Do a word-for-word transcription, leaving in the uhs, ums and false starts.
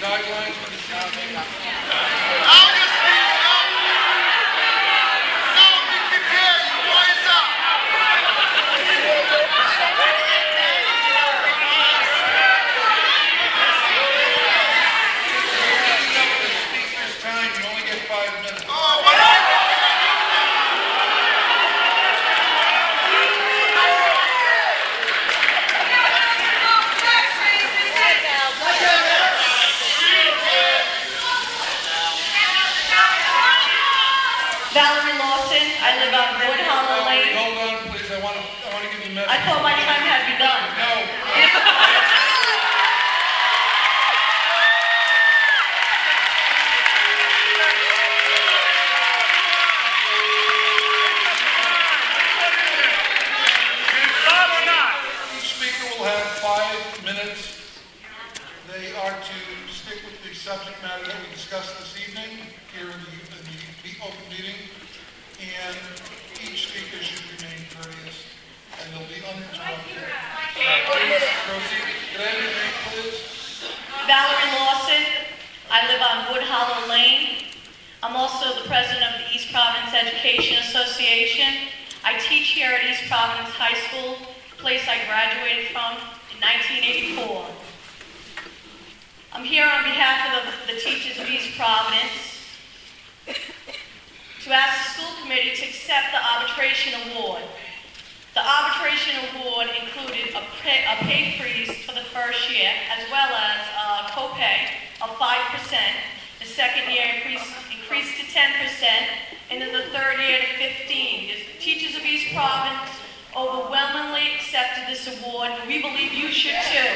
guidelines for the evening. I'll just speak up. No, we can hear you. Voice up. The speaker's time, you only get five minutes. Oh, but I Valerie Lawson, I live on Wood Hollow Lane. Hold on, please. I want to. I want to give you a message. I thought my time had begun. No. Each speaker will have five minutes. They are to stick with the subject matter that we discussed this evening here in the, in the, the open meeting. And each speaker should remain courteous, and they'll be uninterrupted. So please proceed. Can I have your name, please? Valerie Lawson, I live on Wood Hollow Lane. I'm also the president of the East Providence Education Association. I teach here at East Providence High School, the place I graduated from in nineteen eighty-four. I'm here on behalf of the, the teachers of East Providence to ask the school committee to accept the arbitration award. The arbitration award included a pay, a pay freeze for the first year, as well as a copay of five percent. The second year increased, increased to ten percent, and then the third year to fifteen percent. The teachers of East Providence overwhelmingly accepted this award, and we believe you should too.